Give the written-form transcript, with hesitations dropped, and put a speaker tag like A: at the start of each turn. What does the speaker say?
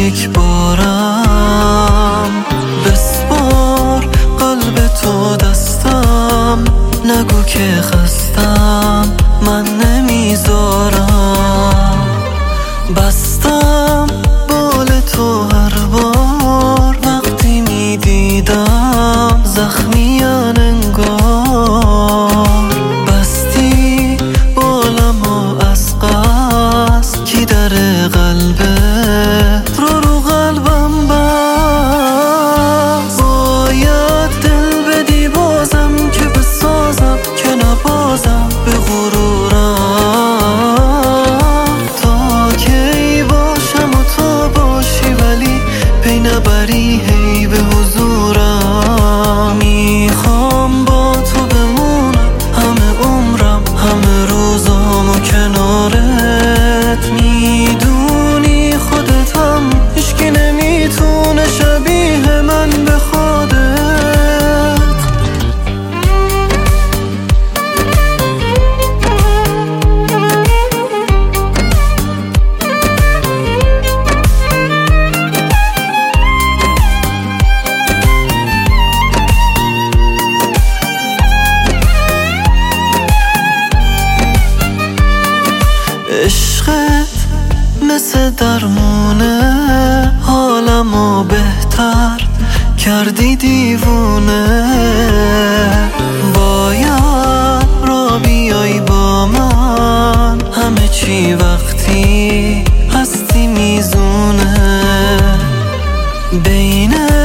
A: یک بارم بسپار قلب تو دستم، نگو که خستم من نمیذارم. بستم بال تو هر بار وقتی میدیدم زخمیان انگار. بستی بالمو از قصد کی در قلبه رو قلبم بست. باید دل بدی بازم که بسازم که نبازم به غرورم. تا کی باشم و تو باشی ولی پی نبری هی به حضورم. میخوام با تو بمونم همه عمرم، همه روزامو کنارت. میدونی خودتم هیچکی نمیتونه شبیه من به خودت. عشقت مثل درمونه، حالمو بهتر کردی دیوونه. باید را بیای با من، همه چی وقتی هستی میزونه. بین